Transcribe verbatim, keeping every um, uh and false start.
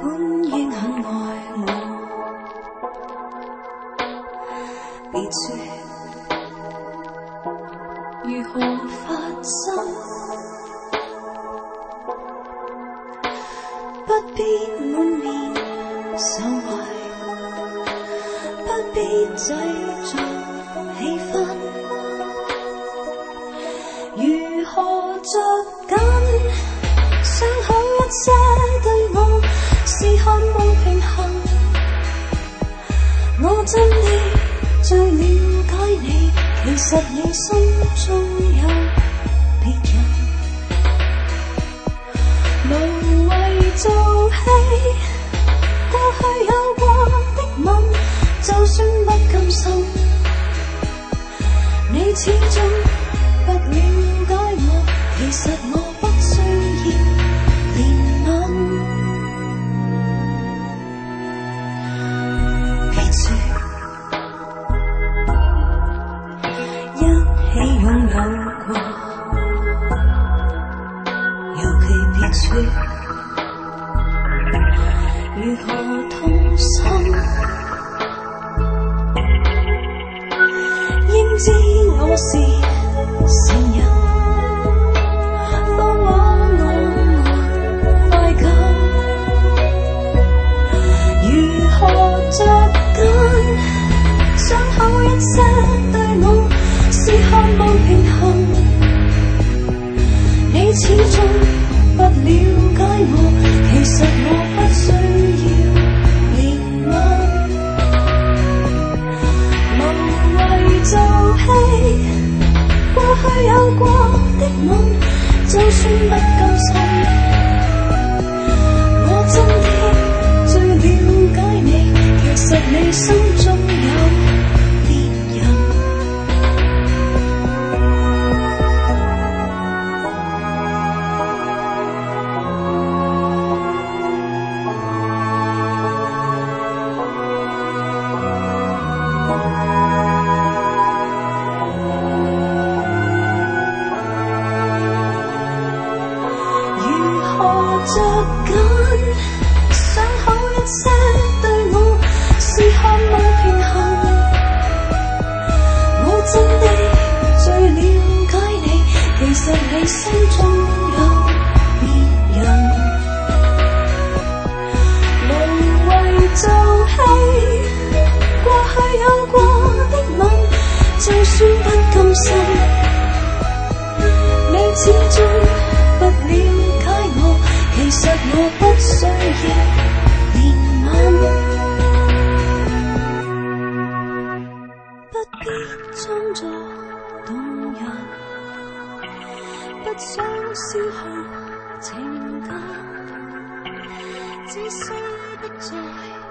本應很愛我，別說如何發生，不必滿面愁懷，不必製造氣氛，如何着緊想好一些對我是渴望平衡，我真的最了解你，其實你心中有別人，無謂做戲，過去有過的吻，就算不甘心，你始終不了解我，其實我不需要憐憫，別說一起擁有過，尤其別說如何痛心，應知我是成人，放我我快感，如何着緊想好一些對我是渴望平衡，你始終不了解我，其實我不需要憐憫，無謂做戲，過去有過的吻，就算不甘心，我真的最了解你，其實你心中有別人。着緊想好一些對我是渴望平衡，我真的最了解你，其實你心中有別人，無謂做戲，過去有過的吻，就算不甘心，你始終不了解我，其實我不需要憐憫，不必裝作動人，不想消耗情感，只需不再